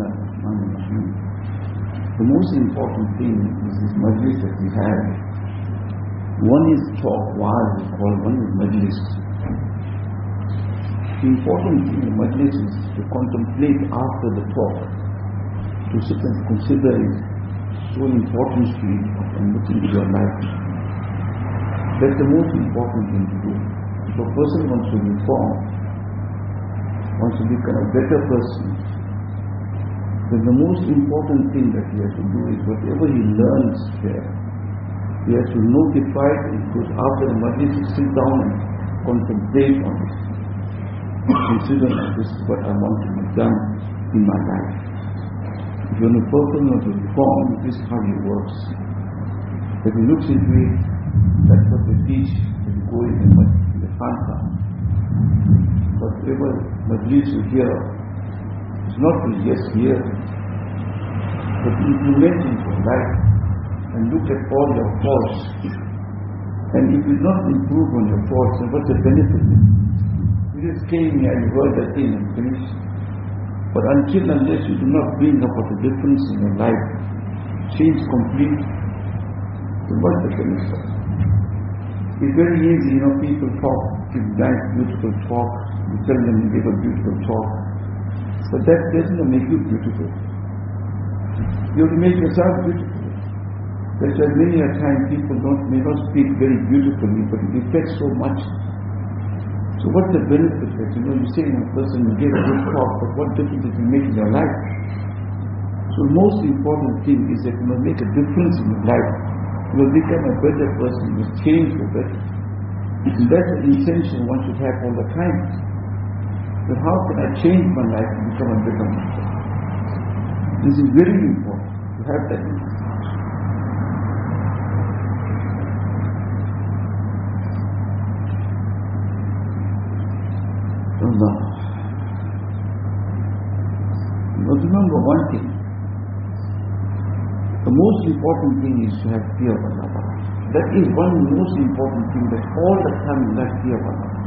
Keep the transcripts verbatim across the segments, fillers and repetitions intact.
Bismillahirrahmanirrahim. The most important thing is this majlis that we have. One is talk, wa'az is called, one is majlis. The important thing in majlis is to contemplate after the talk, to sit and consider it, so important to it, and look into your life. That's the most important thing to do. If a person wants to reform, wants to become a better person, then the most important thing that he has to do is whatever he learns there, he has to notify it, because after the majlis he sit down and contemplate on it. Consider that this is what I want to be done in my life. If you're a person who wants to reform, this is how he works. If he looks into it, that's what they teach when you go in the, in the Khanqa. Whatever majlis you hear, it's not to just hear, but implement in your life and look at all your faults. And if you not improve on your faults, then what's the benefit? You just came here and you heard that thing and finished. But until unless you do not bring about a difference in your life, change complete, then what's the benefit? It's very easy, you know, people talk, give nice, beautiful talk, you tell them you give a beautiful talk, but that doesn't make you beautiful. You have to make yourself beautiful. That's why many a time people don't, may not speak very beautifully, but it affects so much. So what's the benefit that, you know, you say in a person, you give a good talk, but what difference does it make in your life? So the most important thing is that you must make a difference in your life. You will become a better person, you must change for better. And that's the intention one should have all the time. But how can I change my life and become a better person? This is very important to have that intention. Allah. But remember one thing. The most important thing is to have fear of Allah. That is one most important thing, that all the time you have fear of Allah.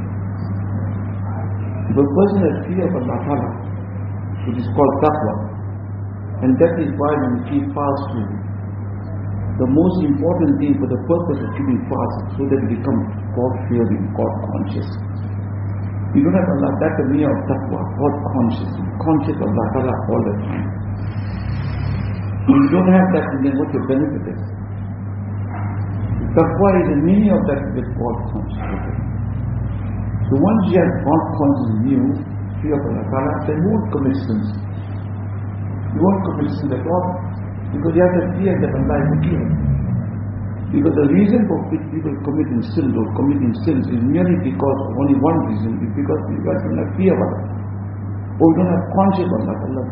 If a person has fear of Allah, it is called taqwa. And that is why when we keep fast too, the most important thing for the purpose of keeping fast is so that we become God-fearing, God-conscious. You don't have Allah, that's the meaning of taqwa, God-conscious, conscious of Allah all the time. If you don't have that, then what your benefit is? Taqwa is the meaning of that with God consciousness. So once you have God conscious in you, fear of Allah Ta'ala, then you won't commit sins. You won't commit sins at all. Because you have the fear that Allah is forgiven. Because the reason for which people committing sins or committing sins is merely because of only one reason, is because you guys don't have fear of Allah. Or you don't have conscious of Allah Ta'ala.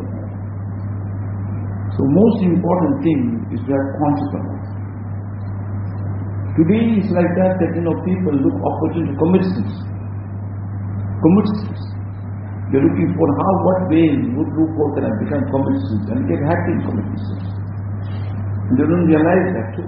So most important thing is to have conscious of Allah. Today it's like that, that you know, people look opportunity to commit sins. Commit sins. They're looking for how, what way, what loophole can I become commit sins, and get happy in committing sins. And they don't realize that too.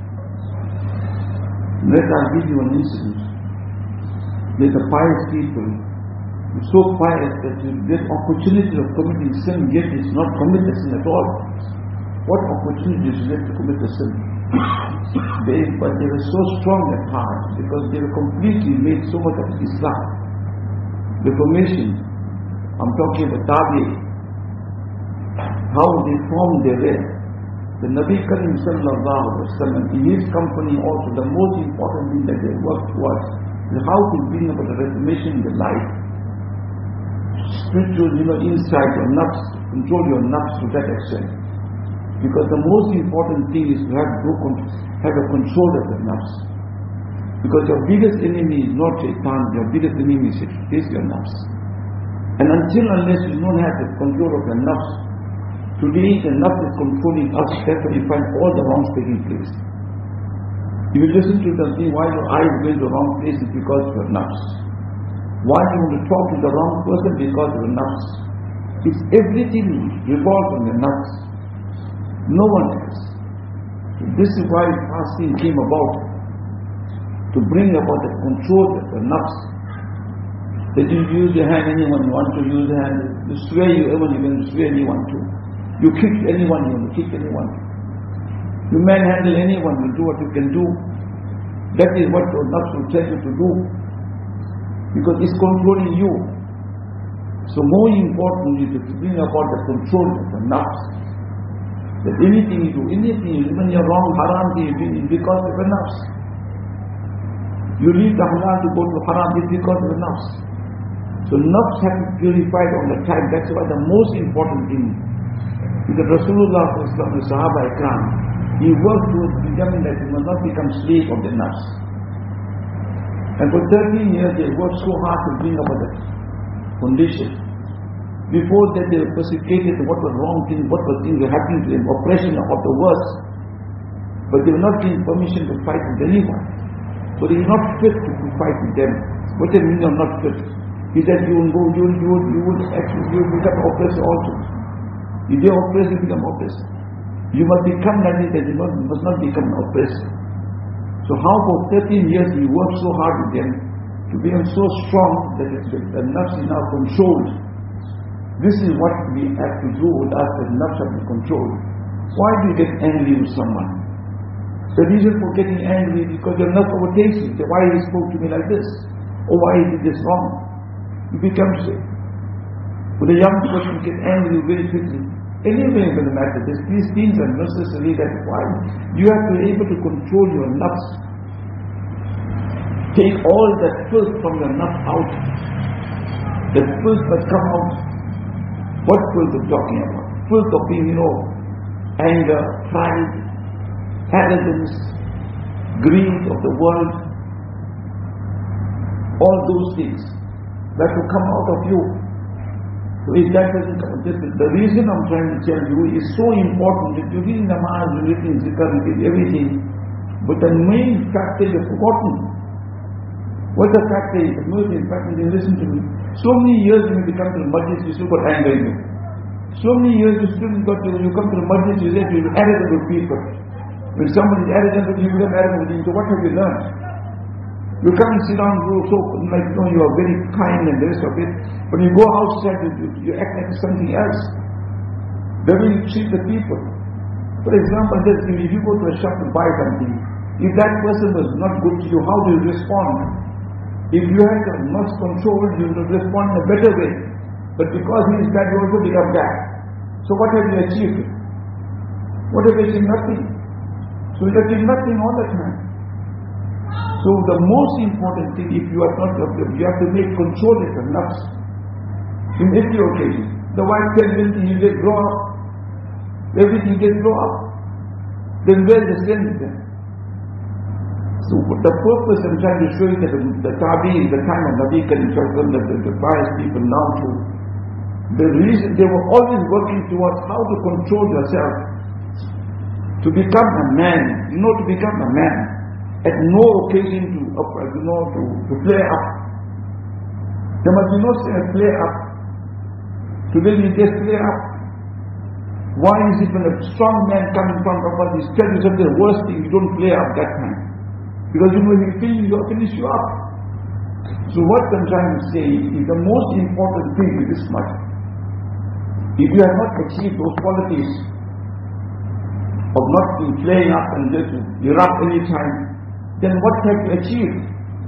Let I'll give you an incident. There's a pious people, so pious that you get opportunity of committing sin, yet it's not commit the sin at all. What opportunity is there to commit the sin? They, but they were so strong at heart because they were completely made so much of Islam. Reformation, I'm talking about Tabi, how they formed their way. The Nabi Karim Sallallahu Alaihi Wasallam, in his company also, the most important thing that they worked was how to bring about the reformation in the life. Spiritual, you know, insight or nafs, control your nafs to that extent. Because the most important thing is to have, have a control of the nafs. Because your biggest enemy is not shaitan, your biggest enemy is, is your nafs. And until unless you don't have the control of the nafs, today the nafs is controlling us, therefore you find all the wrongs taking place. If you listen to the thing, why your eyes going to the wrong place is because of your nafs. Why you want to talk to the wrong person? Because of the nafs. It's everything revolves on the nafs. No one else. So this is why fasting came about, to bring about the control of the nafs. That you use your hand anyone you want to use your hand. You swear you ever you can swear anyone to. You kick anyone you want to kick anyone. You manhandle anyone, you do what you can do. That is what your nafs will tell you to do. Because it's controlling you. So more important is to bring about the control of the nafs. That anything you do, anything, even your wrong haram thing you do, is because of the nafs. You leave the halal to go to haram, it's because of the nafs. So nafs have to be purified all the time. That's why the most important thing is that Rasulullah the Sahaba Ikram, he worked towards becoming that he must not become slave of the nafs. And for thirteen years they worked so hard to bring about that condition. Before that they were persecuted, what were wrong things, what were things were happening to them, oppression of the worst. But they were not given permission to fight with anyone. So they are not fit to, to fight with them. What does it mean you're not fit? He said you will go, you will, you will, you will actually you will become oppressor also. If they are oppressed, you become oppressor. You must become like that, you must, must not become an oppressor. So how for thirteen years he worked so hard with them to become so strong that the nafs is now controlled. This is what we have to do with us, that nafs have to be controlled. Why do you get angry with someone? The reason for getting angry is because your nafs overtakes you. Why he spoke to me like this? Or why he did this wrong? You become sick. With a young person get angry very quickly. Anyway, it doesn't matter. These things are necessary. That's why you have to be able to control your nafs. Take all that filth from your nafs out. The filth that come out. What filth are you talking about? Filth of being, you know, anger, pride, arrogance, greed of the world. All those things that will come out of you. So if that doesn't come, this is the reason I'm trying to tell you is so important that you read namaz, you read zikr, you read everything. But the main factor you've forgotten. What the factor is? The most important factor is, listen to me. So many years when you become to the majlis, you still got anger in you. So many years you still got to, you come to the majlis, you say you're arrogant with people. When somebody is arrogant with you, you become arrogant with him. So what have you learned? You come and sit down, you so like you know you are very kind and the rest of it. But you go outside, you, you act like something else. The way you treat the people. For example, if you go to a shop to buy something, if that person was not good to you, how do you respond? If you had the much control, you will respond in a better way. But because he is bad, you also become bad. So what have you achieved? What have you achieved? Nothing. So you achieve nothing all the time. So the most important thing, if you are not, you have to make control of your nafs. In every occasion. The wife tells everything, you get grow up. Everything gets grow up. Then where is the strength then? So the purpose I'm trying to show you that the, the Tabi'in, the time of Nabi Karim Sallallahu Alaihi Wasallam, the pious people now too, the reason they were always working towards how to control yourself, to become a man, you know, to become a man. At no occasion to, you know, to, to play up. There must be no play up. Today you just play up. Why is it when a strong man comes in front of us, he tells you something, the worst thing, you don't play up that time. Because you know he will finish you, finish you up. So what I'm trying to say is the most important thing is this much. If you have not achieved those qualities of not being playing up and just erupt any time, then what have you achieved?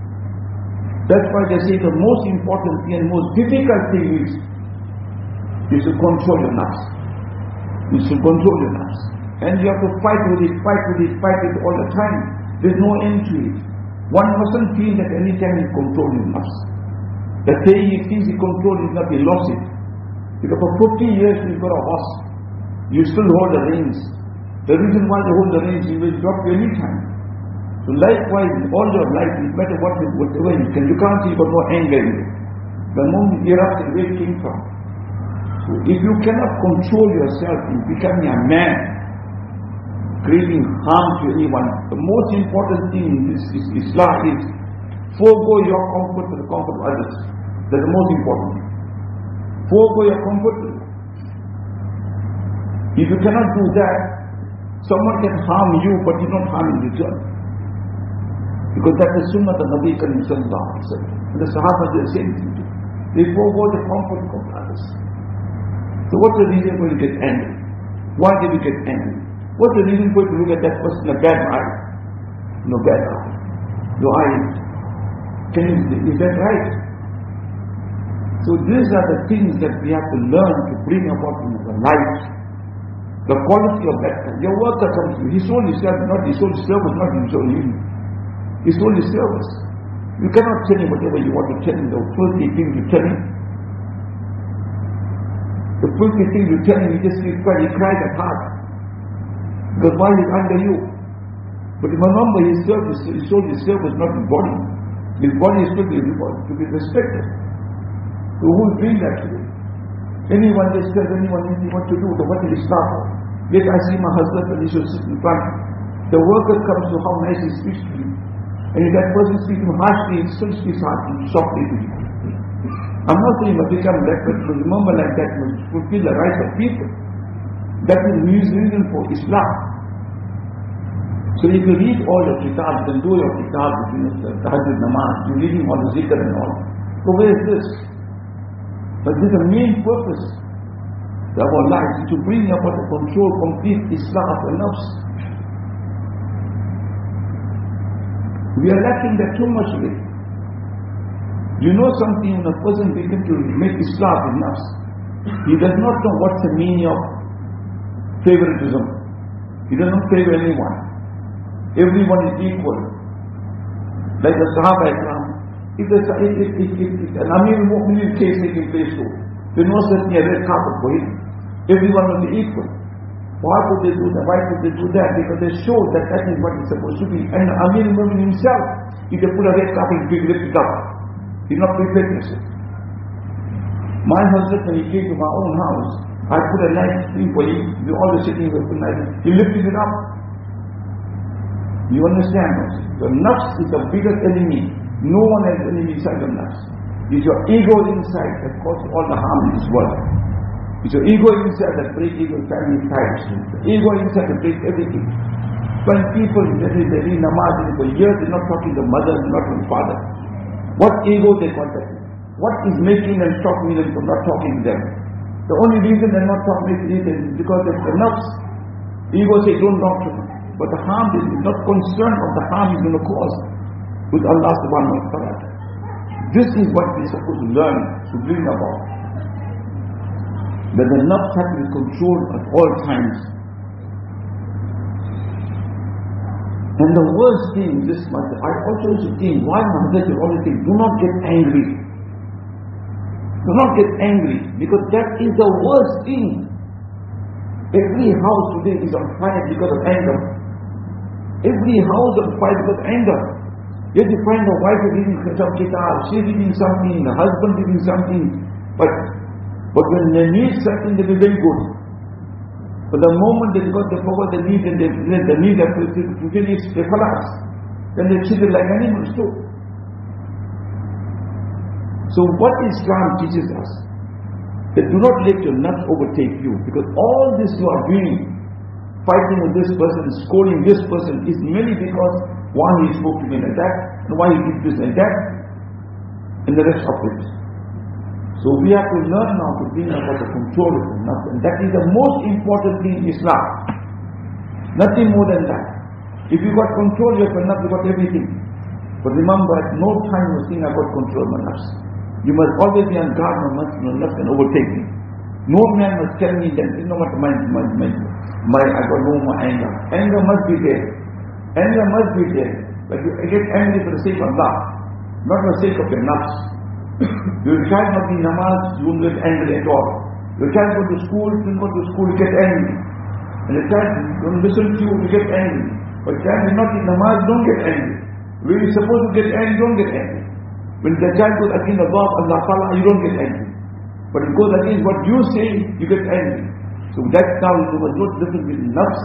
That's why they say the most important thing and most difficult thing is you should control your nafs. You should control your nafs. And you have to fight with it, fight with it, fight with it all the time. There's no end to it. One mustn't feel that any time he controls his nafs. The day he thinks he controls it, not he lost it. Because for fifty years you've got a horse. You still hold the reins. The reason why you hold the reins, he will drop you any time. So likewise, in all your life, no matter what, whatever you can, you can't see you've got no anger in you. The moment you erupt, where it came from. So if you cannot control yourself in becoming a man, creating harm to anyone, the most important thing in this is Islam is forego your comfort for the comfort of others. That's the most important thing. Forego your comfort. If you cannot do that, someone can harm you, but you don't harm in return. Because that is sunnah of Nabi Karim Sallallahu Alaihi Wasallam. The Sahaba did the same thing too. They forego the comfort of others. So what's the reason for you to get angry? Why did you get angry? What's the reason for you to look at that person in a bad eye? No bad eye. Your eye. Can you, is that right? So these are the things that we have to learn to bring about in our life. The quality of that. Your worker comes to you. He sold his service, not he sold his service, not he sold him. He sold his service. You cannot tell him whatever you want to tell him, the filthy things you tell him. The filthy things you tell him, he just keeps crying, he cries at heart. Because why he's under you? But remember, his service, he sold his service, not his body. His body is still to be, to be respected. So who is doing that today? Anyone just tells anyone anything what to do, the what is Islam. Yet I see my husband and he should sit in front. The worker comes to how nice he speaks to you. And if that person speaks to him harshly, he still speaks harshly, softly to you. I'm not saying you must become that, but remember like that, you must fulfill the rights of people. That is the reason for Islam. So if you read all your kitabs, then do your kitabs, you know, the Tahajjud Namaz, you're reading all the zikr and all. So where is this? But this is the main purpose of our lives, is to bring about the control, complete Islam of the nafs. We are lacking that too much today. You know something, when a person begins to make Islam in nafs, he does not know what's the meaning of favoritism. He does not favor anyone. Everyone is equal. Like the Sahaba Ikram. If, the, if, if, if, if, if an Amir Mu'minin case taking place too, there was certainly a red carpet for him. Everyone will be equal. Why would they do that? Why would they do that? Because they show that that is what it's supposed to be. And Amir Mu'minin himself, if they put a red carpet, he will lift it up. He's not prepared to say. My husband, when he came to my own house, I put a nice thing for him. We always sitting with him nice. He lifted it up. You understand? The nafs is the biggest enemy. No one has enemy inside the nafs. It's your ego inside that causes all the harm in this world. It's your ego inside that breaks even family ties. The ego inside that breaks everything. When people, they read namaz for years, they're not talking to the mother, not to the father. What ego they contact? What is making them stopping them from not talking to them? The only reason they're not talking to them is because of the nafs. Ego says, don't talk to them. But the harm is not concerned of the harm is going to cause with Allah subhanahu wa ta'ala. This is what we're supposed to learn, to bring about. That the nafs has to be controlled at all times. And the worst thing, this much, I also used to think, why Muhammad will always say, do not get angry. Do not get angry, because that is the worst thing. Every house today is on fire because of anger. Every house on fire because of anger. Yet you find the wife reading some kitab, she reading something, the husband reading something. But but when they need something, they will be very good. But the moment they got the power they need and they the need that to finish, they collapse. Then they treat it like animals too. So what Islam teaches us, that do not let your nuts overtake you, because all this you are doing, fighting with this person, scolding this person, is merely because why he spoke to me like that, and why he did this like that, and the rest of it. So we have to learn now to bring about the control of the nuts, and that is the most important thing in Islam. Nothing more than that. If you got control of your nuts, you got everything. But remember, at no time was seen I got control of my nuts. You must always be on guard, my nuts, my nuts can overtake me. No man must tell me that, you know what, my, my, my, my, I got no more anger. Anger must be there. Anger must be there. But you get angry for the sake of Allah, not for the sake of your nafs. Your child must be namaz, you won't get angry at all. Your child go to school, you go to school, you get angry. And the child don't listen to you, you get angry. But child is not in namaz, don't get angry. When you're supposed to get angry, don't get angry. When the child goes against the law of Allah Ta'ala, you don't get angry. But it goes against what you say, you get angry. So that's now there was no difference between nafs.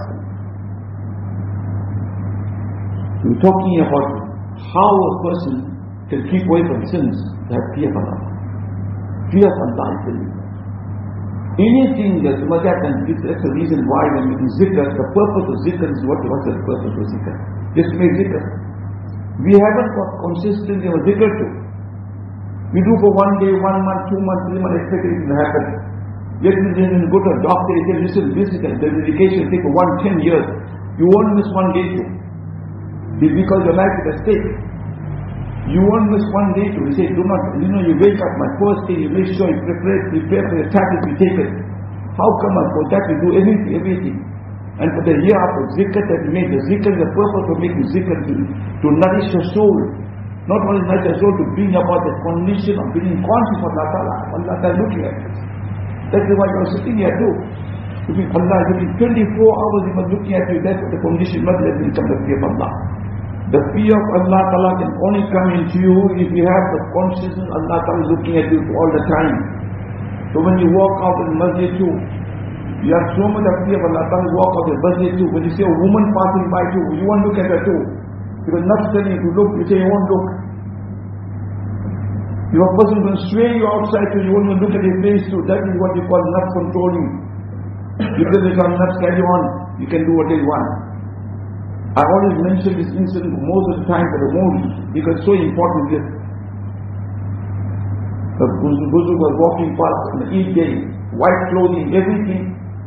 We're talking about how a person can keep away from sins, to have fear of Allah. Fear of Allah is the reason. Anything that must happen, that's the reason why when we do zikr, the purpose of zikr is what, what's the purpose of zikr? Just to make zikr. We haven't got consistency of zikr too. We do for one day, one month, two months, three months, expect it to happen. Yet we didn't go to a doctor, he said, listen, this is the dedication, take one, ten years. You won't miss one day too. It's because your life is at stake. You won't miss one day too. He said, do not, you know, you wake up, my first thing, you make sure you prepare, prepare for the tablets you take it. How come I for that we do everything, everything? And for the year of zikr that we make, the zikr is the purpose of making zikr to, to nourish your soul. Not only nourish your soul, to bring about the condition of being conscious of Allah Ta'ala. Allah Ta'ala looking at us. That's why you are sitting here too. Looking at Allah, looking twenty-four hours He was looking at you. That's what the condition must let me come the fear of Allah. The fear of Allah Ta'ala can only come into you if you have the consciousness Allah Ta'ala is looking at you all the time. So when you walk out in the masjid too, you have so much of fear of Allah Ta'ala, walk out in the masjid too. When you see a woman passing by too, you won't look at her too. Because not telling you to look, you say you won't look. If a person will sway you outside too, you won't even look at his face too. That is what you call not controlling. You can become not carry on, you can do what you want. I always mention this incident most of the time for the movie because it's so important. This the Buzu was walking past on the Eid day, white clothing, everything.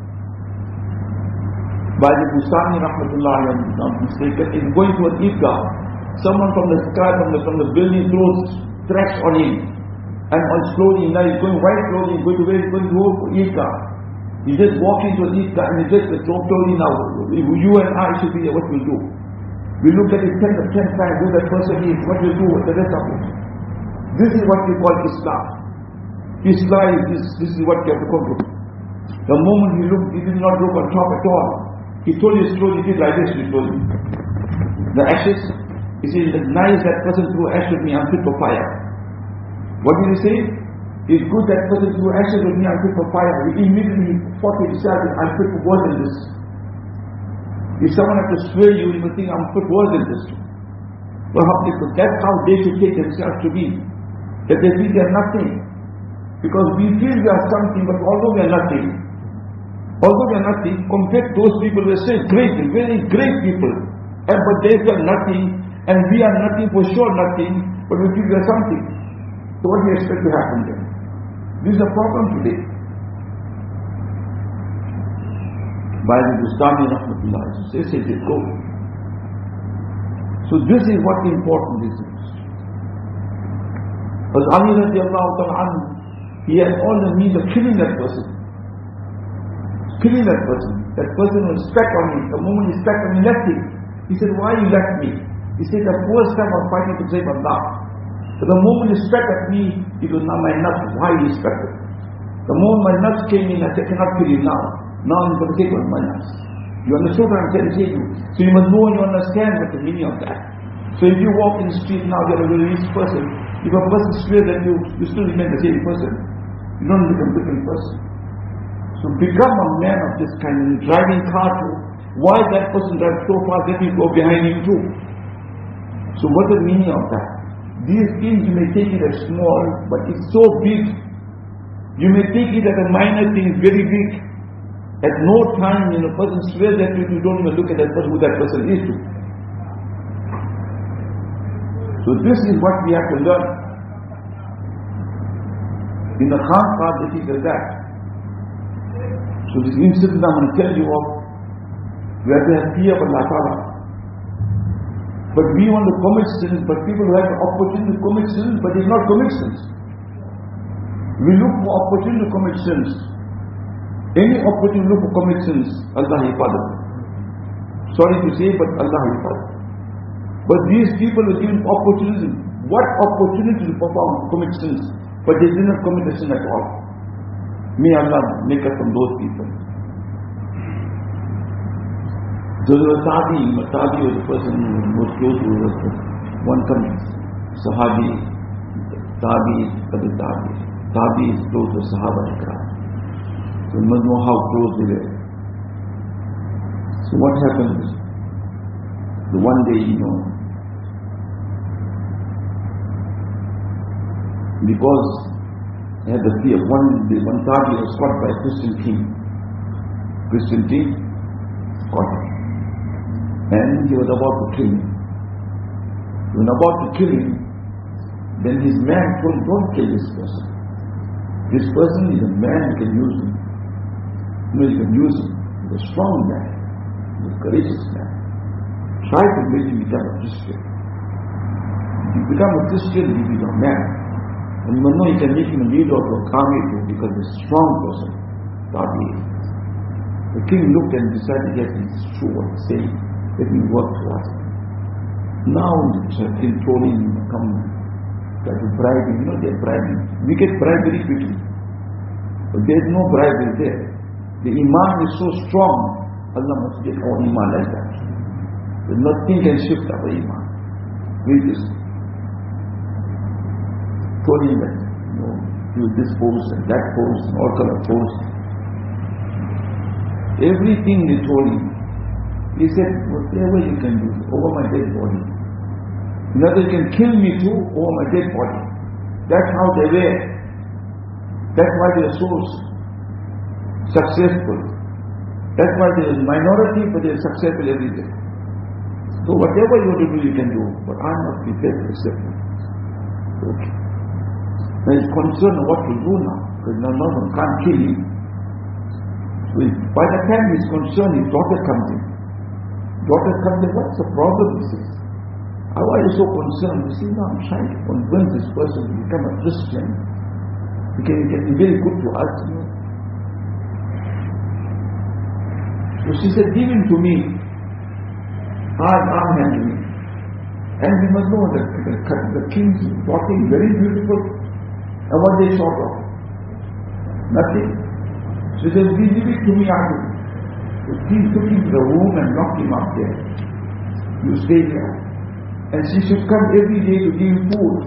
By the Bustani Rahmatullah, I'm not mistaken, is going to an Eidgah. Someone from the sky, from the, from the building throws tracks on him. And on clothing, now he's going white clothing, going to where he's going to go for Eidgah. He's just walking to an Eidgah and he's just the clothing now. You and I should be there, what we'll do. We look at it ten or ten times, who that person is, what we'll do with the rest of it. This is what we call Islam. Islam is this, this is what you have to come to. The moment he looked, he did not look on top at all. He told his story, he did like this, he told me. The ashes, he said, it's nice that person threw ashes with me, I'm fit for fire. What did he say? It's good that person threw ashes with me, I'm fit for fire. He immediately fought himself, I'm fit for worse than this. If someone has to swear you, you will think I'm fit worse than this. Well, that's how they should take themselves to be. That they think they are nothing. Because we feel we are something, but although we are nothing, although we are nothing, compared to those people who are still great, very great people, and but they are nothing, and we are nothing, for sure nothing, but we feel we are something. So what do you expect to happen then? This is a problem today. By the Bustani Rahmatullah, they say they go. So this is what the important is. Because Ali radiallahu ta'ala anhu, he had all the means of killing that person. Killing that person. That person was struck on me. The moment he struck on me, he left him. He said, why you left me? He said, the first time I'm fighting to save Allah. But the moment he struck at me, it was not my nuts. Why he struck it? The moment my nuts came in, I said, I cannot kill you now. Now I'm going to take on my nuts. You understood what I'm trying to say to you? So you must know and you understand what the meaning of that. So if you walk in the street now, you're a very rich person. If a person swears at you, you still remain the same person. You don't become a different person. So become a man of this kind. And driving car too. Why that person drives so fast, let me go behind him too. So what's the meaning of that? These things you may take it as small, but it's so big. You may take it as a minor thing, very big. At no time when a person swears at you, you don't even look at that person, who that person is to. So this is what we have to learn. In the Khanqah, this is like that. So this incident I'm going to tell you of, we have to have fear of Allah Ta'ala. But we want to commit sins, but people who have the opportunity to commit sins, but they not commit sins. We look for opportunity to commit sins. Any opportunity to look for commit sins, Allah will pardon. Sorry to say, but Allah will pardon. But these people were given opportunity. What opportunity to perform, commit sins? But they did not commit a sin at all. May Allah make us from those people. So there was Tabi. Tabi was the person who was close to us. One comes, Sahabi. Tabi is Tabi Tabi. Tabi is close to Sahaba Ikram. So you must know how close they were. So what happened? The one day, you know, because they had the fear, one day, one Tabi was caught by a Christian king. Christian king caught him. And he was about to kill him. When about to kill him, Then his man told, don't kill this person. This person is a man, you can use him. You know, you can use him. He's a strong man. He's a courageous man. Try to make him become a Christian. If you become a Christian, he becomes a man. And you know you can make him a leader of a army too, because he's a strong person. Tabi. The king looked and decided, yes, it's true what he's saying. Let me work for us. Now the king told him, come, try to bribe him. You know, they're bribing. We get bribed very quickly. But there's no bribery there. The iman is so strong, Allah must get our iman like that. There's nothing can shift our iman. We just told him that, you know, do this pose and that pose and all kind of pose. Everything they told him. He said, whatever you can do over my dead body. In other words, you can kill me too over my dead body. That's how they were. That's why they are so successful. That's why they are minority, but they are successful every day. So whatever you want to do, you can do. But I'm not prepared to accept it. Okay. Now he's concerned what to do now. Because now no one can't kill him. So he, by the time he's concerned, his daughter comes in. Daughter comes in, what's the problem? He says. Why are you so concerned? You see, now I'm trying to convince this person to become a Christian. He can, he can be very good to us. You know? So she said, give him to me. I'll, I'll handle him. And we must know that the, the king's daughter is very beautiful. And what they short of? Nothing. She said, we leave it to me, I do. So she took him to the room and locked him up there. You stay here. And she should come every day to give him food.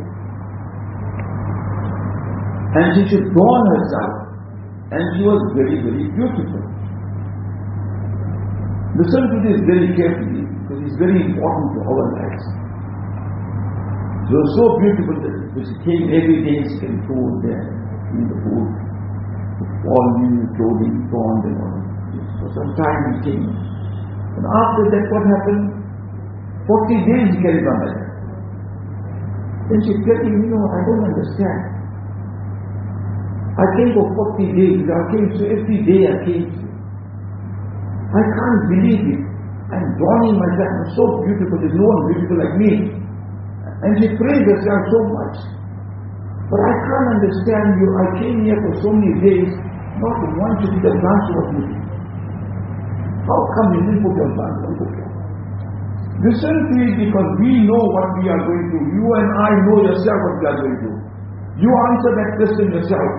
And she should adorn herself. And she was very, very beautiful. Listen to this very carefully, because it's very important to our lives. She was so beautiful that she came every day, she came food there, in the food, all new clothing, torn and all. So some time he came. And after that, what happened? Forty days he carried on like that. Then she said, you know, I don't understand. I came for forty days, I came, so every day I came. I can't believe it. I'm drawing myself, I'm so beautiful, there's no one beautiful like me. And she praised herself so much. But I can't understand you. I came here for so many days, not one to be the glance of me. How come you didn't put your glance on the floor? Listen to it, because we know what we are going through. You and I know yourself what we are going through. You answer that question yourself.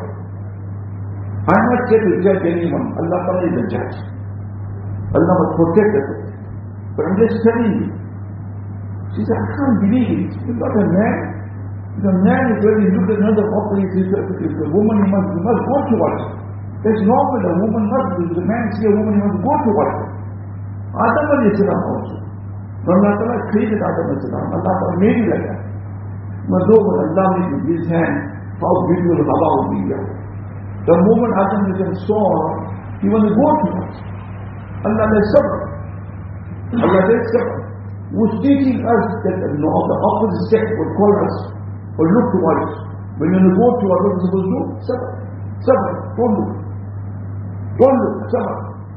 I'm not here to judge anyone. Allah Ta'ala is the judge. Allah must protect us. But I'm just telling you. She said, I can't believe it. You're not a man. The man is when he looks at another opposite, if the woman, he must, he must go towards her. That's normal. A woman must, if the man see a woman, he must go towards her. Adam alayhi salam also. Allah Ta'ala created Adam alayhi salam. Allah Ta'ala made it like that. But though Allah made with his hand, how beautiful Hava would be there. The moment Adam alayhi salam saw her, he wanted to go towards her. Allah alayhi sabr. Allah alayhi sabr was teaching us that the opposite sex would call us or look towards us. When you go to what we're supposed to do, sabr. Sabr. Don't look. Don't look. Sabr.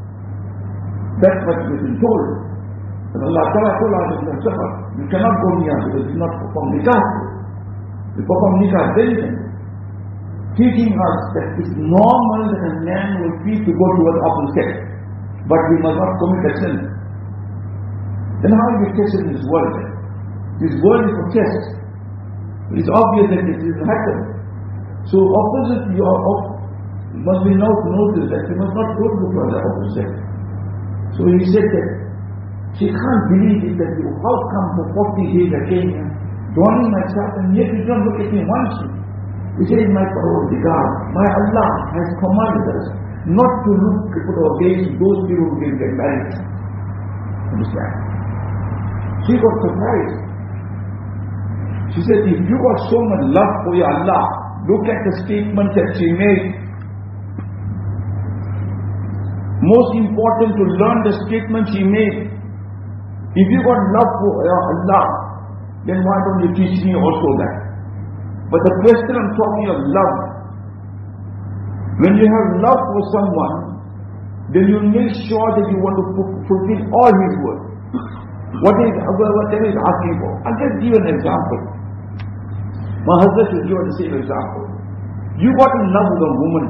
That's what we've been told. And Allah Ta'ala told us that sabr. You cannot go near because you not perform nikah. You perform nikah then. Teaching us that it's normal that a man will feel to go towards the opposite sex. But we must not commit a sin. Then how do we test in this world? This world is a test. It's obvious that it is happen. So opposite, you are op must be now noticed that you must not go to the opposite. So he said that she can't believe it that you, how come for forty days I came here, dawning myself, and yet you don't look at me once. He said, my Parvardigar, my Allah has commanded us not to look put our gaze to those people who can get married. Understand? She got surprised. She said, if you got so much love for your Allah, look at the statement that she made. Most important to learn the statement she made. If you got love for your Allah, then why don't you teach me also that? But the question I'm talking of love. When you have love for someone, then you make sure that you want to fulfill all his words. What is whatever is asking for. I'll just give an example. My husband should give the same example. You got in love with a woman.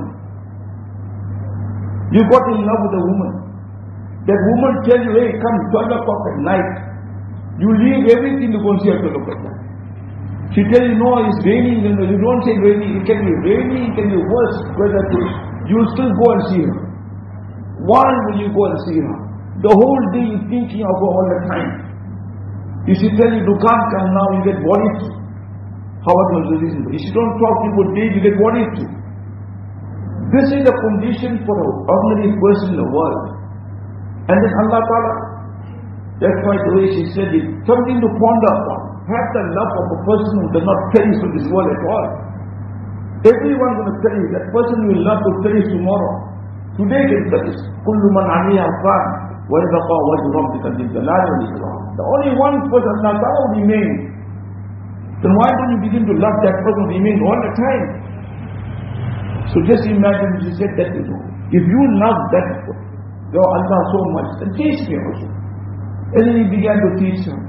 You got in love with a woman. That woman tells you, hey, come twelve o'clock at night. You leave everything to go and see her twelve o'clock at night. She tells you, no, it's raining. You don't say raining. It can be rainy, it can be worse weather. You will still go and see her. Why will you go and see her? The whole day you're thinking of her all the time. If she tells you, you can't come now, you get worried too. How was the reason? If she don't talk to you for days, you get worried too. This is the condition for an ordinary person in the world. And then Allah Ta'ala, that's why the way she said it, something to ponder upon. Have the love of a person who does not perish from this world at all. Everyone is going to perish. That person will love to perish tomorrow. Today can perish. كُلُّ مَنْ عَلَيْهَا فَانٍ وَيَبْقَى وَجْهُ رَبِّكَ ذِي الْجَلَالِ وَالْإِكْرَامِ. The only one person Allah Ta'ala will remain. Then why don't you begin to love that person who remains all the time? So just imagine she said that to you. If you love that your Allah so much, then teach me also. And then he began to teach her.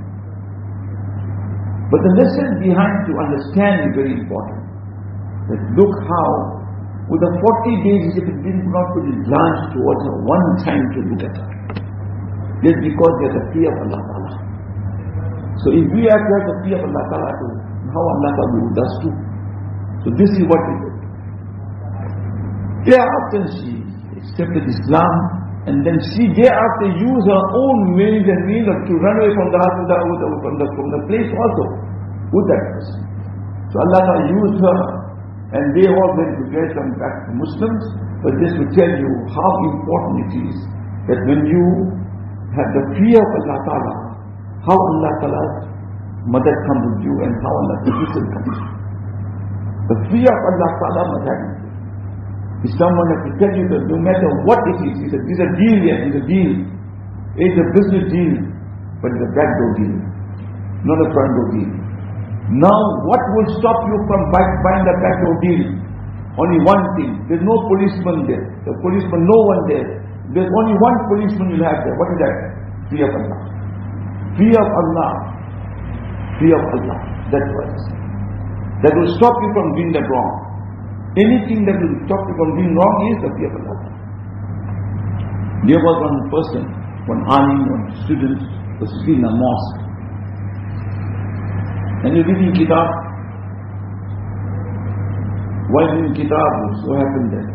But the lesson behind to understand is very important. That look how, with the forty days, if it did not put his glance towards her one time to look at her. Just because there's a fear of Allah Ta'ala. So if we have to have the fear of Allah Ta'ala too, how Allah Ta'ala will do us too. So this is what we do. Thereafter she accepted Islam, and then she thereafter used her own ways and means to run away from the husband, from the, from the place also, with that person. So Allah Ta'ala used her, and they all went to get them back to Muslims. But this will tell you how important it is, that when you have the fear of Allah Ta'ala, how Allah Ta'ala's mother comes with you, and how Allah's provision comes with you. The fear of Allah Ta'ala must have you. If someone has to tell you that no matter what it is, it's a, it's a deal here, it's a deal. It's a business deal, but it's a backdoor deal, not a front door deal. Now, what will stop you from buying the backdoor deal? Only one thing. There's no policeman there. The policeman, no one there. There's only one policeman you'll have there. What is that? Fear of Allah. Fear of Allah. Fear of Allah. That's what it is. That will stop you from doing that wrong. Anything that will stop you from doing wrong is the fear of Allah. There was one person, one alim, one student, was sitting in a mosque. And you're reading Kitab. While reading Kitab, so happened that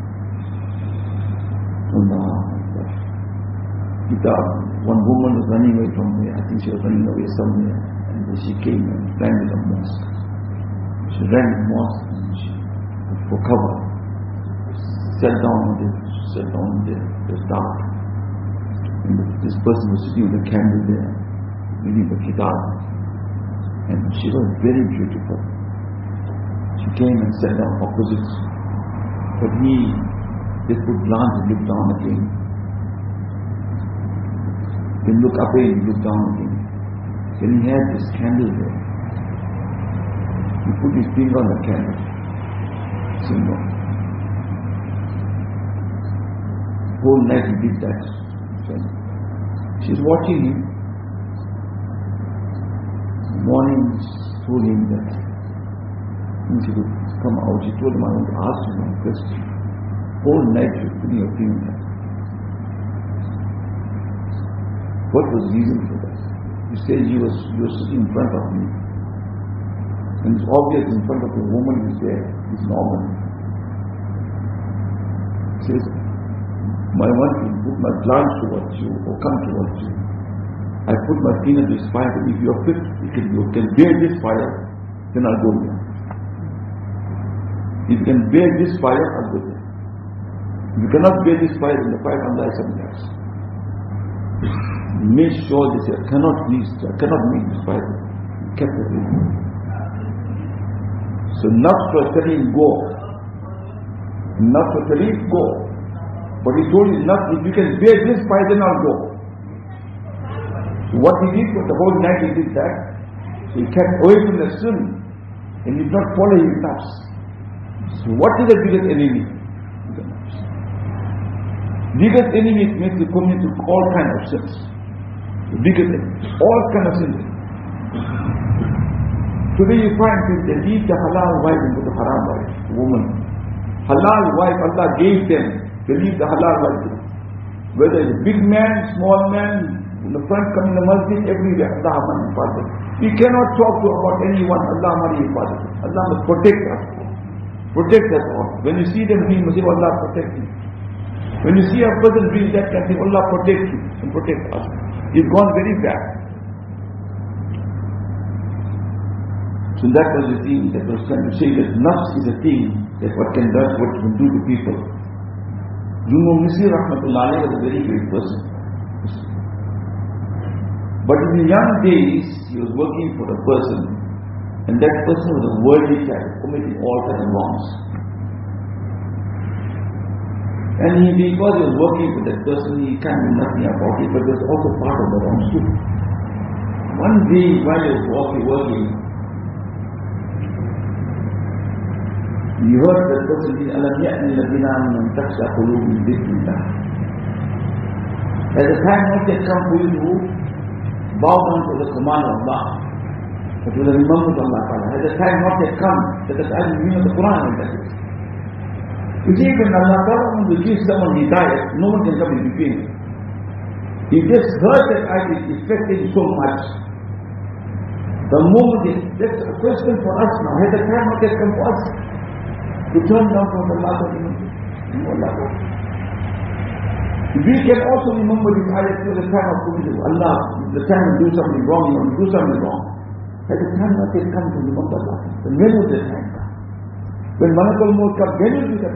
Allah, Kitab, one woman was running away from me. I think she was running away somewhere. And then she came and ran to the mosque. She ran to the mosque and she, for cover, sat down there, sat down there, it was dark. And this person was sitting with a candle there, reading the Kitab. And she was very beautiful. She came and sat down opposite. But he just would glance and look down again. Then look up again and look down again. Then he had this candle there. He put his finger on the candle. Symbol. Whole night he did that. She's watching him. Morning told him that he should come out. She told him, I want to ask you one question. Whole night she was putting her finger on that. What was the reason for that? He said, you was, you were sitting in front of me. And it's obvious in front of the woman who's there. It's normal. He says, I want to put my glance towards you or come towards you. I put my finger to this fire, but if you are fit, you can, you can bear this fire, then I'll go there. If you can bear this fire, I'll go there. If you cannot bear this fire, then the fire comes out something else. Make sure that I cannot reach, I cannot make this fire. He kept it in. So not for telling go. Not for telling go. But he told him, not, if you can bear this fire, then I'll go. So what he did for the whole night, he did that. So he kept away from the sin. and he did not follow his nafs. So what is the biggest enemy? The nafs. Biggest enemy makes you commit to all kinds of sins. The biggest enemy, all kinds of sins. Today you find people, they leave the halal wife and go to haram wife, woman. Halal wife, Allah gave them, they leave the halal wife. Whether it's a big man, small man, in the front coming the masjid, everywhere, Allah mari father. We cannot talk to about anyone, Allah mari father. Allah must protect us. Protect us all. When you see them doing Muslim, Allah protect you. When you see a person doing that kind of thing, Allah protect you and protect us. It's gone very bad. So that was the thing that was trying to say that nafs is a thing that what can do, what can do to people. Junaid Misri Rahmatullah Alayhi was a very great person. But in the young days, he was working for a person, and that person was a worldly child, committing all kinds of wrongs. And he, because he was working for that person, he can't do nothing about it, but there's also part of the wrongs too. One day, while he was walking, working, he heard that person say, Alam ya'ni ladina amanu takhsha qulubuhum li dhikrillah. At the time not yet come for you to bow down to the command of Allah, but to the remembrance of Allah Ta'ala. At the time not yet come that the time you know the Quran and that is. You see, when Allah Ta'ala wants to give someone hidayah, no one can come in between. He just heard that ayah is affecting so much. The moment it, that's a question for us now. Has the time not yet come for us to turn down from the Allah Ta'ala? We can also remember this ayat to the time of committing Allah, the time to do something wrong, you want to do something wrong. At the time not yet come to remember Allah. Then when will the time come? When Malakul Maut comes, when will it come?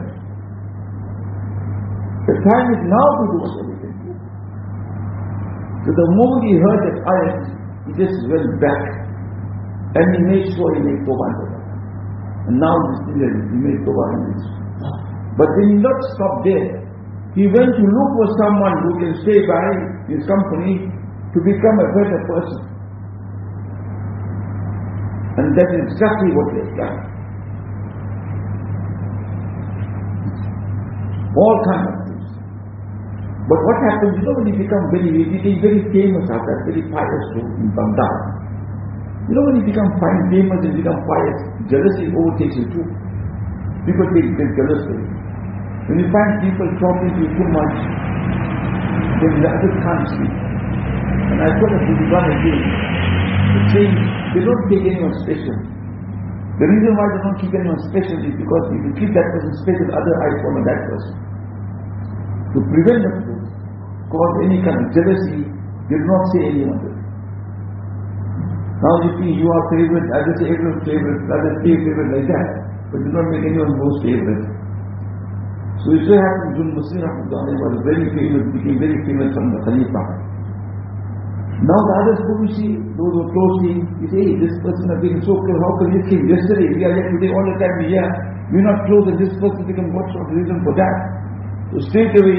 The time is now to do what we can do. So the moment he heard that ayat, he just went back and he made sure he made tawbah to Allah. And now he made tawbah in this. But he did not stop there. He went to look for someone who can stay by his company to become a better person. And that is exactly what he has done. All kinds of things. But what happens, you know, when he becomes very, he became very famous after that, very pious too in Baghdad. You know, when he becomes fine, famous and become pious, jealousy overtakes you too. People take jealous of you. When you find people talking to you too much, then the others can't sleep. And I told us to be one again, the saying, they don't take anyone special. The reason why they don't keep anyone special is because if you keep that person special, other eyes follow that person. To prevent them to cause any kind of jealousy, they do not say anyone to. Now you think you are favorite, others say everyone's favorite, others say favorite like that, but do not make anyone most favorite. So it so happened Junaid Misri was very famous, became very famous from the Khalifa. Now the others who you see, those who are close to him, you say, hey, this person has been so close, how come this came yesterday? We are here today, all the time we are here. We are not close, and this person became what sort of reason for that? So straight away,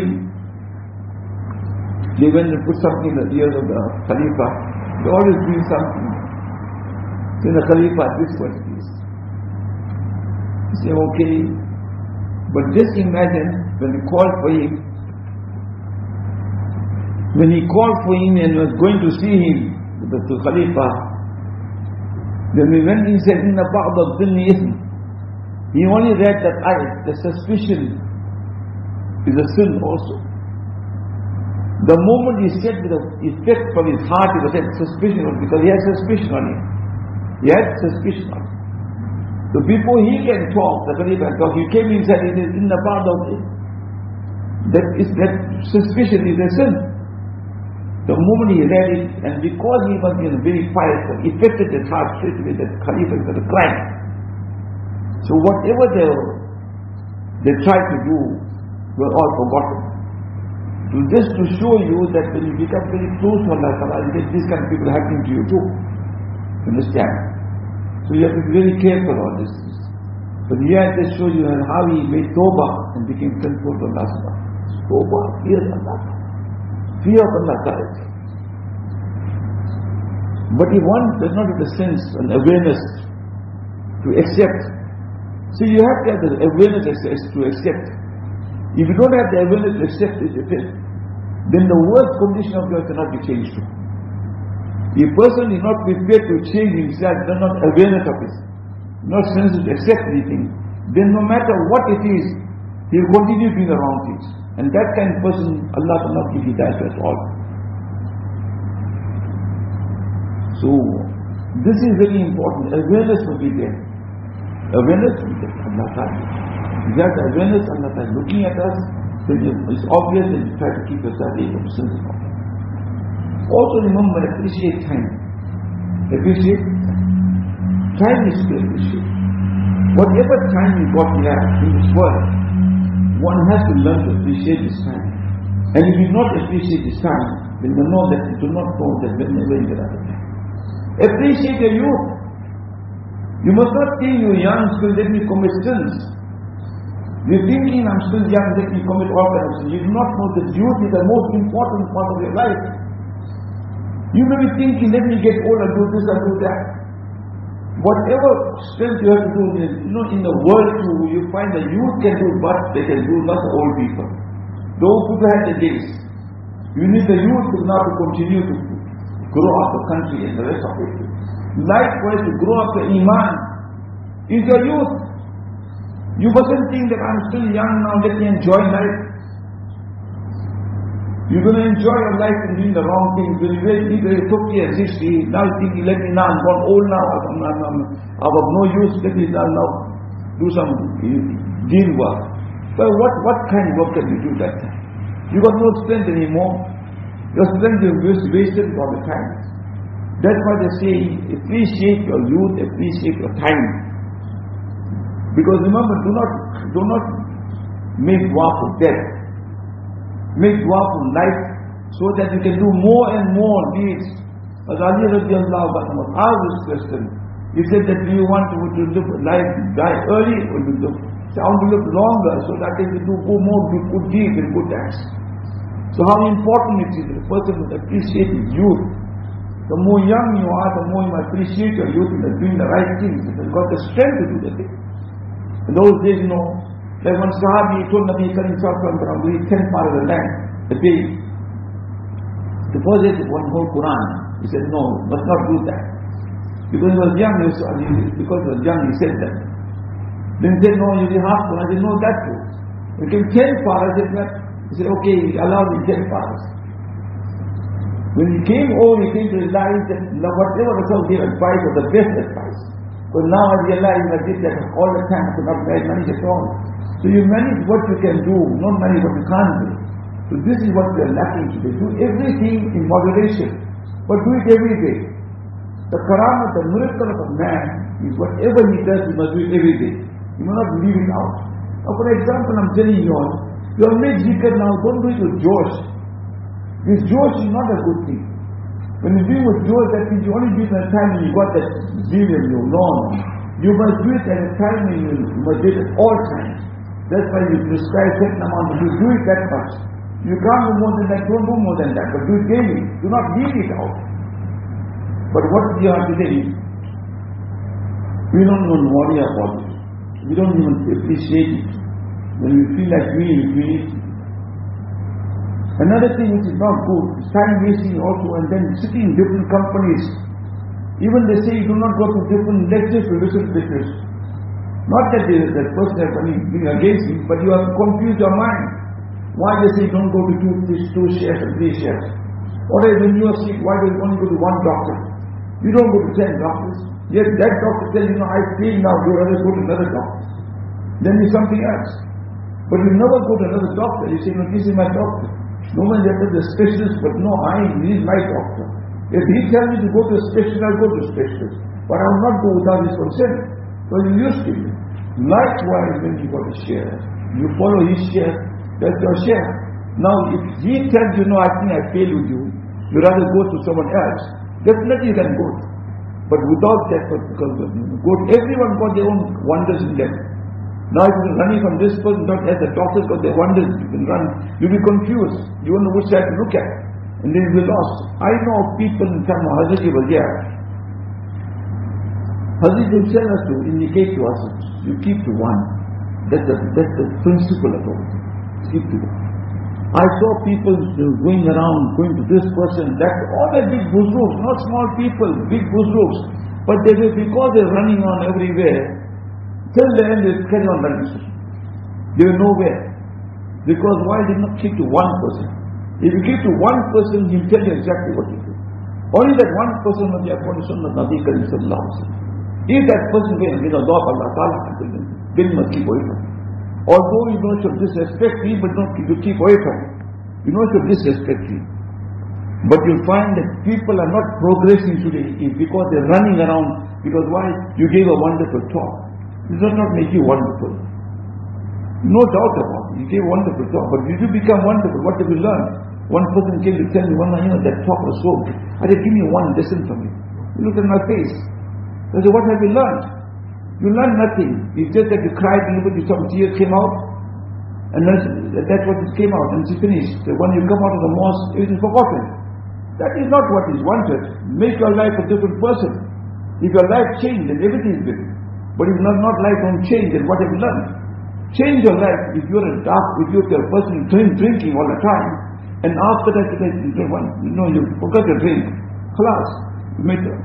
they went and put something in the ears of the Khalifa. They always doing something. So the Khalifa, this was this. He said, okay. But just imagine when he called for him, when he called for him and was going to see him, the, the Khalifa, then when he said, Inna ba'da dhinni ism, he only read that ayat, the suspicion is a sin also. The moment he said with the effect from his heart, he was said suspicion, because he had suspicion on him. He had suspicion on him. So before he can talk, the Khalifa can talk, he came inside and said, in the part of it, that is that suspicion is a sin. The moment he read it, and because he was in a very pious, it affected his heart straight away that Khalifa is going to cry. So whatever they, they tried to do, were all forgotten. So just to show you that when you become very close to Allah Ta'ala, this kind of people happening to you too. Understand? So you have to be very careful on this. But here I just show you how he made tawbah and became thankful to Allah Ta'ala. Tawbah, fear of Allah. Fear of Allah Ta'ala. But if one does not have the sense and awareness to to accept. So you have to have the awareness to accept. If you don't have the awareness to accept it, then the worst condition of yours cannot be changed to. If a person is not prepared to change himself, does not awareness of it, not sensitive to accept anything, then no matter what it is, he will continue doing the wrong things. And that kind of person, Allah cannot give hidayah at all. So, this is very important. Awareness will be there. Awareness will be there. Allah Ta'ala. If you have the awareness, Allah Ta'ala looking at us, then it's obvious that you try to keep yourself away from sins. Also remember, appreciate time. Appreciate time. Time is to appreciate. Whatever time you got here in this world, one has to learn to appreciate this time. And if you not appreciate this time, then you know that you do not know that when you will get other time. Appreciate your youth. You must not think you're young, still let me commit sins. You're thinking I'm still young, let me commit all kinds of sins. You do not know that youth is the most important part of your life. You may be thinking, let me get old and do this and do that. Whatever strength you have to do, you know, in the world too, you find that youth can do what they can do, not the old people. Those who had the days. You need the youth to now to continue to grow up the country and the rest of it. Likewise, to grow up the Iman is your youth. You mustn't think that I'm still young now, let me enjoy life. You're going to enjoy your life in doing the wrong things. When you get fifty and sixty, now you think, let me now, I'm gone old now, I'm, I'm, I'm, I'm of no use, let me now, now do some deal work. But what, what kind of work can you do that time? You got no strength anymore. Your strength is wasted all the time. That's why they say, appreciate your youth, appreciate your time. Because remember, do not, do not make dua for death. Make dua for life, so that you can do more and more deeds. As Ali radiallahu anhu asked this question, he said that do you want to, to live life, die early, or to live, so I want to live longer, so that I can do more good deeds and good acts. So how important it is that a person will appreciate his youth. The more young you are, the more you appreciate your youth and doing the right things. You've got the strength to do the thing. In those days, you know, like one Sahabi told Nabi Karim Sallallahu Alaihi Wasallam, we ten part of the land, the day. The first day one whole Quran. He said, no, must not do that. Because he was young, he was, because he was young, he said that. Then he said, no, you did half Quran. I said, no, that's true. We can ten paras. He said, okay, allow me ten paras. When he came over, he came to realize that whatever Rasul gave advice was the best advice. But now I realize that this that all the time I could not manage at all. So you manage what you can do, not manage what you can't do. So this is what we are lacking today. Do everything in moderation, but do it every day. The karamat, the miracle of a man, is whatever he does, he must do it every day. You must not leave it out. Now for example, I'm telling you all, you have made zikr now, don't do it with Josh. This Josh is not a good thing. When you do it with Josh, that means you only do it at a time when you got that zeal in you. No, no. You must do it at a time when you, you must do it at all times. That's why you prescribe certain amount, but you do it that much. You can't do more than that, don't do more than that, but do it daily. Do not leave it out. But what we are today, we don't even worry about it. We don't even appreciate it. When we feel like we feel it. Another thing which is not good is time wasting also, and then sitting in different companies. Even they say you do not go to different lectures to listen to lectures. Not that they, that person has anything against you, but you have confused your mind. Why they say don't go to two, two shares and three shares? Or when you are sick, why do you only go to one doctor? You don't go to ten doctors. Yet that doctor tells you, know, I feel now, you rather go to another doctor. Then you something else. But you never go to another doctor. You say, no, this is my doctor. No one that is a specialist, but no, I need my doctor. If he tells me to go to a specialist, I'll go to a specialist. But I will not go without his consent. So you used to it. Likewise, when you got a share, you follow his share, that's your share. Now, if he tells you, no, I think I fail with you, you rather go to someone else, definitely you can go. But without that, because go, everyone got their own wonders in them. Now if you're running from this person, not as the doctors got their wonders, you can run, you'll be confused. You won't know which side to look at. And then you'll be lost. I know people in time of Hazrat was here. Hazrat will tell us to indicate to us, you keep to one. That's the, that's the principle of it. Keep to one. I saw people going around, going to this person, that, all the big buzrugs, not small people, big buzrugs. But they were, because they're running on everywhere, till the end they carry on running. They were nowhere. Because why did not keep to one person? If you keep to one person, he'll tell you exactly what to do. Only that one person will be according to Sunnah Nabi Karim Sallallahu Alaihi Wasallam. If that person will be the law of Allah Ta'ala, then you must keep away from him. Although you don't should disrespect me, but don't you keep away from him. You don't should disrespect me. But you'll find that people are not progressing today because they're running around. Because why? You gave a wonderful talk. It does not make you wonderful. No doubt about it. You gave a wonderful talk. But did you become wonderful? What did you learn? One person came to tell me, one night, you know, that talk was so good. I said, give me one lesson from you. He looked at my face. I said, what have you learned? You learned nothing. It's just that you cried a little bit, some tears came out. And that's what it came out. And she finished. When you come out of the mosque, it is forgotten. That is not what is wanted. Make your life a different person. If your life changed, then everything is good. But if not, not life don't change, then what have you learned? Change your life. If you're a dark, if you're a person drink, drinking all the time, and after that you don't want, you know, you forgot to drink. Class, you made it.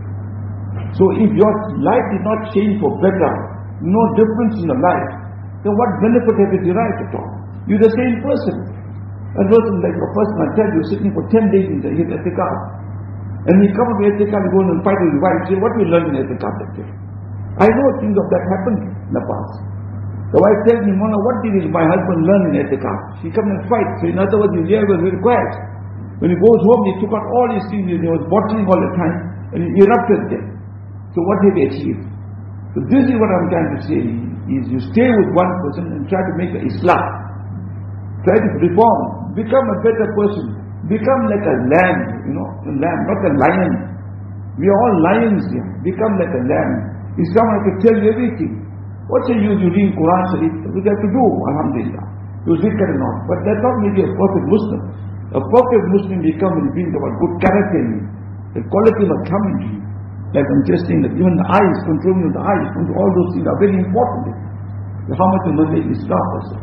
So if your life did not change for better, no difference in your life, then what benefit have you derived at all? You're the same person. A person like a person, I tell you, sitting for ten days in the Etikaf. And he comes to Etikaf and goes and fight with his wife. Say, what we learn in Etikaf that day? I know things of that happened in the past. The wife tells me, Mona, what did my husband learn in Etikaf? He comes and fights. So in other words, his ear was very quiet. When he goes home, he took out all his things. He was bottling all the time. And he erupted them. So what did he achieve? So this is what I'm trying to say. Is you stay with one person and try to make a Islam. Try to reform. Become a better person. Become like a lamb, you know, a lamb, not a lion. We are all lions here. Become like a lamb. Islam has to tell you everything. What's the use you read Quran Sharif? We have to do, alhamdulillah. You zikr and all. But that's not make you a perfect Muslim. A perfect Muslim become when you bring about good character in you. The quality must come into you. Like I'm just saying that even the eyes, controlling of the eyes, all those things are very important. How much you must make Islam also.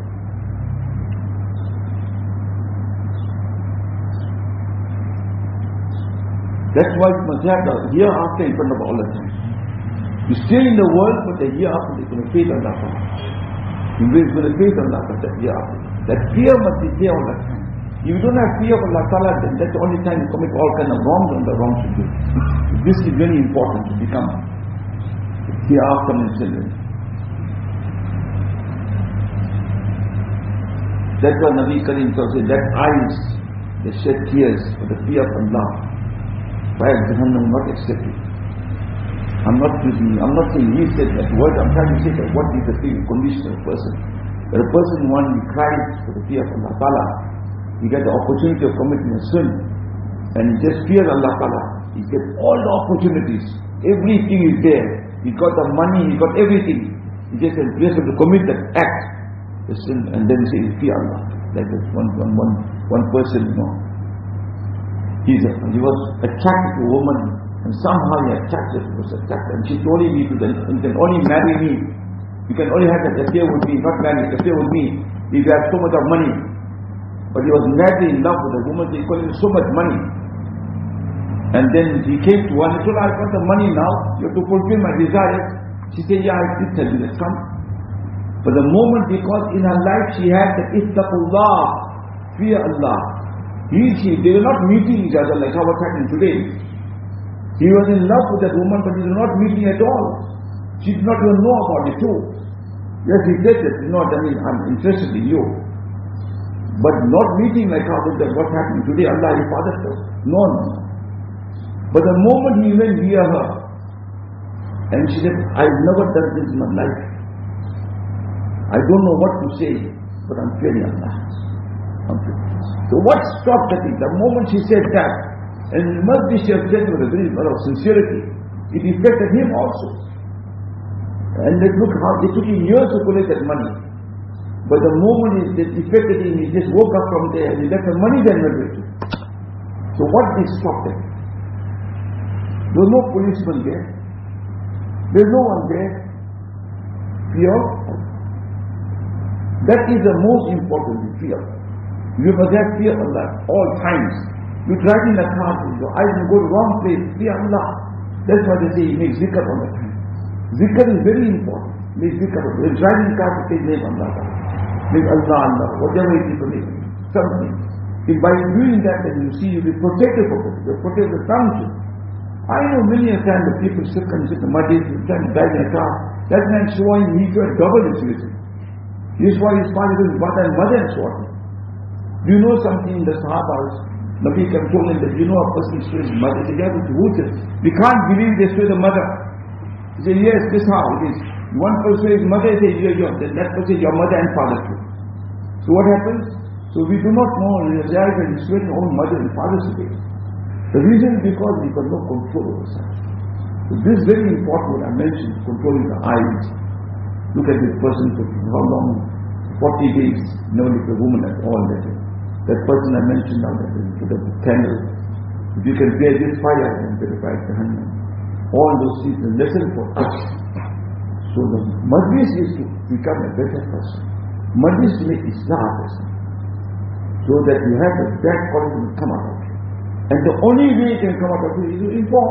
That's why you must have the hereafter in front of all the time. You stay in the world, but the hereafter is going to face Allah. You're going to face Allah the hereafter. That fear must be there all the time. If you don't have fear of Allah Ta'ala, then that's the only time you commit all kind of wrongs and the wrongs you do. This is very important to become hereafter Muslim. That's why Nabi Karim said that eyes, they shed tears for the fear of Allah. Fire Jahannam will not accept it. I'm not using, I'm not saying he said that word, I'm trying to say that what is the feeling condition of a person. That a person, one, he cries for the fear of Allah Ta'ala. He gets the opportunity of committing a sin. And he just fears Allah Ta'ala. He gets all the opportunities. Everything is there. He got the money, he got everything. He just has to commit that act, the sin, and then he says, fear Allah. Like that one, one, one, one person, you know. He's a, he was attracted to a woman, and somehow he attracted, was attracted, and she told him, you can only marry me, you can only have an affair with me, not marry, affair with me, if you have so much of money. But he was madly in love with the woman, he called him so much money. And then he came to her and he told her, I've got the money now, you have to fulfill my desires. She said, yeah, I did tell you that, come. But the moment, because in her life she had the ittaqullah, fear Allah. He, she, they were not meeting each other like how what's happening today. He was in love with that woman, but they were not meeting at all. She did not even know about it too. Yes, he said that, you know, I mean, I'm interested in you. But not meeting like how what's happening today, Allah, your father said. No, no. But the moment he went near her, and she said, I've never done this in my life. I don't know what to say, but I'm fearing Allah. I'm fearing. So what stopped the thing? The moment she said that, and it must be she has said with a very lot of sincerity, it affected him also. And they look how it took him years to collect that money. But the moment it affected him, he just woke up from there and he left the money then went with him. So what did stop that? There was no policeman there. There's no one there. Fear. That is the most important fear. You must have fear of Allah all times. You drive in a car, your eyes will go to the wrong place. Fear Allah. That's why they say you make zikr all the time. Zikr is very important. Make zikr. When driving a car, you say name Allah. Make Allah Allah. Whatever it is to make. Something. If by doing that, then you see you'll be protected from it. You're protected the tongue too. I know many a time the people sit and sit in the mud, trying to drive in a car. That man showing he could double his wisdom. This is why his father is mother and mother and so on. Do you know something in the Sahabas? Nabi can told him that you know a person swear his mother. He said, yeah, but who is? We can't believe they swear the mother. He said, yes, this is how it is. One person swears his mother, he says, yeah, yeah. Then that person is your mother and father too. So what happens? So we do not know Rizal when he swears his own mother and father today. The reason is because we got no control over ourselves. So this is very important what I mentioned, controlling the eyes. Look at this person for how long? forty days, never look at a woman at all that day. That person I mentioned now, that is put up a candle. If you can bear this fire, then purify Jahannam. All those things are a lesson for us. So the majlis is to become a better person. Majlis to make Islam person. So that you have the bad quality will come out of you. And the only way it can come out of you is to inform.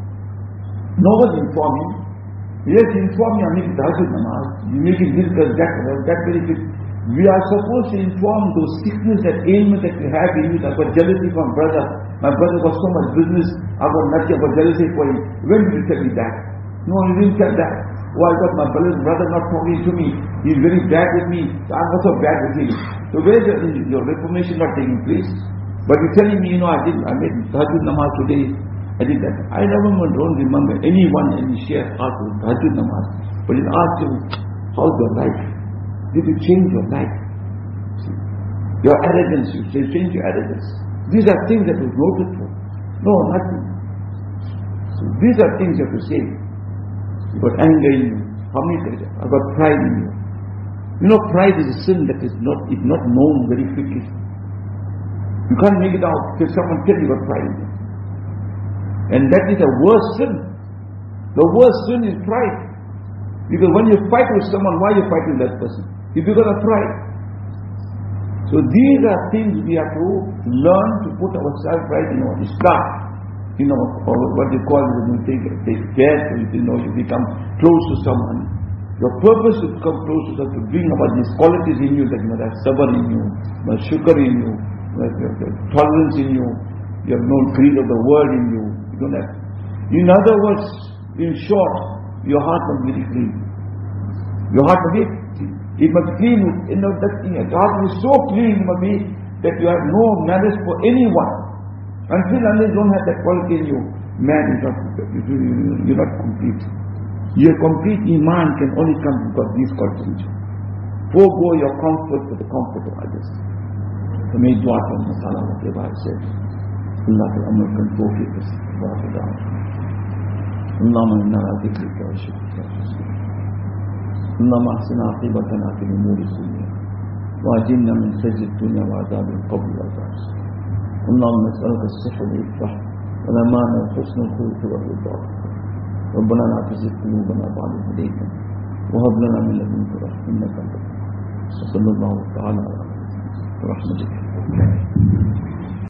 No one informing. Yes, inform you, I make it Tahajjud namaz. You make it this, that, that benefit. We are supposed to inform those sickness, that ailment that you have in you. I've got jealousy from brother. My brother got so much business. I've got nothing, I've got jealousy for him. When did you tell me that? No, you didn't tell that. Oh, I got my brother's brother not talking to me. He's very bad with me. So I'm also bad with him. So where is your, your reformation not taking place? But you're telling me, you know, I did, I made Tahajjud namaz today. I did that. I never don't remember anyone, any sheikh asked for Tahajjud namaz. But he asked him, how's your life? Did you change your life? See, your arrogance, you say, change your arrogance. These are things that was noted for. No, nothing. So these are things you have to say. You got anger in you. How many times? I got pride in you. You know, pride is a sin that is not, is not known very quickly. You can't make it out till someone tells you got pride in you. And that is the worst sin. The worst sin is pride. Because when you fight with someone, why you fight with that person? It's because of pride. So these are things we have to learn to put ourselves right in our Islam. You know, or what they call it, when you take, take care, you know, you become close to someone. Your purpose is to become close to someone, to bring about these qualities in you, that you must have sabr in you, you must shukr in you, you must have tolerance in you, you have no greed of the world in you. You don't have. In other words, in short, your heart must be clean. Your heart must be clean. It must be clean. You know, that thing, your heart is so clean, it must be that you have no malice for anyone. Until unless you don't have that quality in you, man is not, you're not complete. Your complete iman can only come because these qualities. Forgo your comfort for the comfort of others. So may dua for Masala whatever I said. Allah will amal control it. اللهم إنا على ذكرك وشكرك وحسنك. اللهم أحسن عاقبتنا في الأمور كلها وأجرنا من خزي الدنيا وعذاب القبر والبعث. اللهم نسألك الصحة والإفلاح والأمان وحسن الخلق والرضا. ربنا لا تزغ قلوبنا بعد إذ هديتنا وهب لنا من لدنك رحمة إنك أنت الوهاب. صلى الله تعالى على محمد ورحمتك.